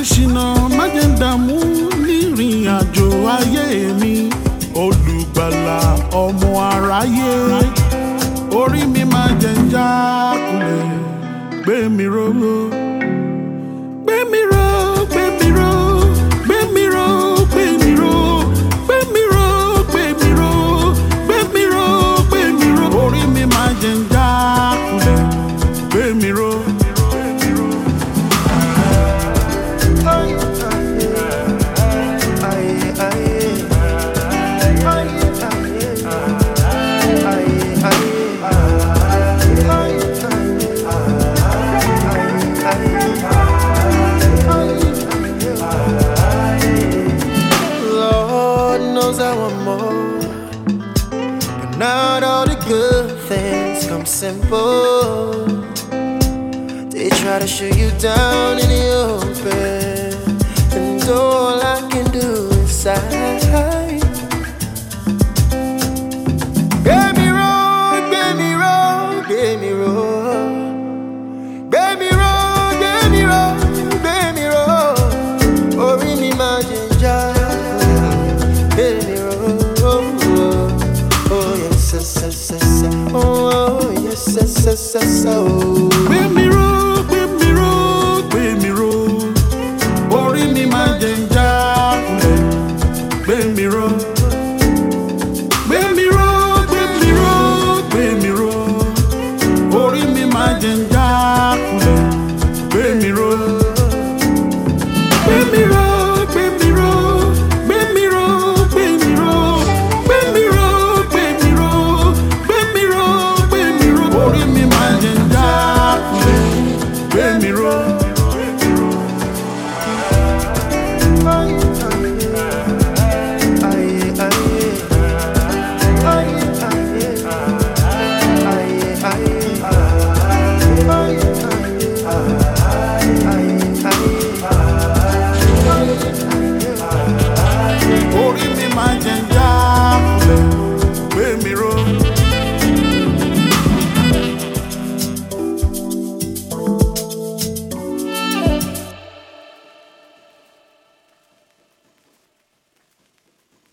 jẹ́ ṣìnà, má jẹ́ dààmú nírìn àjò ayé mi. Olùgbàlà ọmọ aráyé, orí mi má jẹ́ jákulẹ̀, gbé mi ró. Gbé mi ró, gbé mi ró, gbé mi ró, gbé mi ró, gbé mi ró, gbé mi ró, gbé mi ró, gbé mi ró. Orí mi má jẹ́ jákulẹ̀, gbé mi ró. I want more, but not all the good things come simple. They try to shoot you down in the open, and all I can do is sigh. Get me wrong, get me wrong, get me wrong, get me wrong, get me wrong, get me wrong. Or in me imagine just. Gbé mi ró, gbé mi ró, gbé mi ró. Orí mi má jẹ́ jákulẹ̀, gbé mi ró. Gbé mi ró, gbé mi ró, gbé mi ró. Orí mi má jẹ́ jákulẹ̀, gbé mi ró. Gbé mi ró.